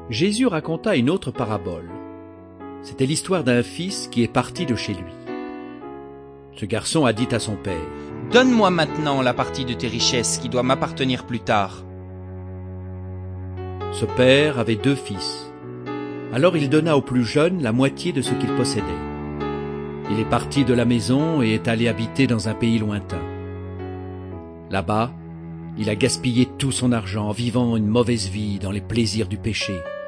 Jésus raconta une autre parabole. C'était l'histoire d'un fils qui est parti de chez lui. Ce garçon a dit à son père: « Donne-moi maintenant la partie de tes richesses qui doit m'appartenir plus tard. » Ce père avait 2 fils. Alors il donna au plus jeune la moitié de ce qu'il possédait. Il est parti de la maison et est allé habiter dans un pays lointain. Là-bas, il a gaspillé tout son argent en vivant une mauvaise vie dans les plaisirs du péché.